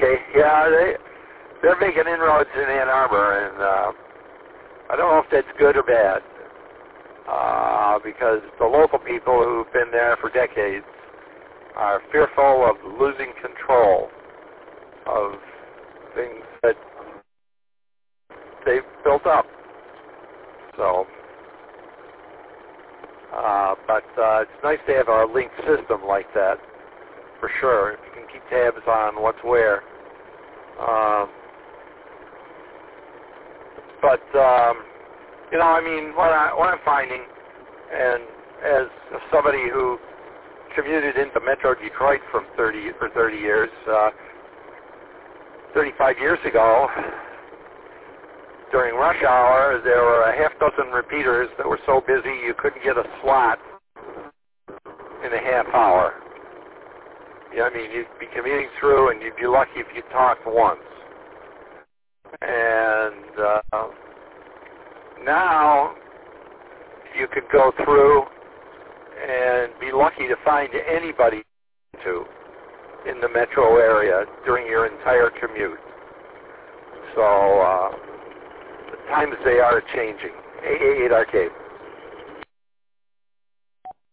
Okay, yeah, they're making inroads in Ann Arbor, and I don't know if that's good or bad, because the local people who've been there for decades are fearful of losing control of things that they've built up. So, but it's nice to have a linked system like that, for sure. You can keep tabs on what's where. But you know, I mean, what I'm finding, and as somebody who commuted into Metro Detroit from 30 years, 35 years ago, during rush hour, there were a half dozen repeaters that were so busy you couldn't get a slot in a half hour. Yeah, I mean, you'd be commuting through, and you'd be lucky if you talked once. And now you could go through and be lucky to find anybody to in the metro area during your entire commute. So the times they are changing. 888 Arcade.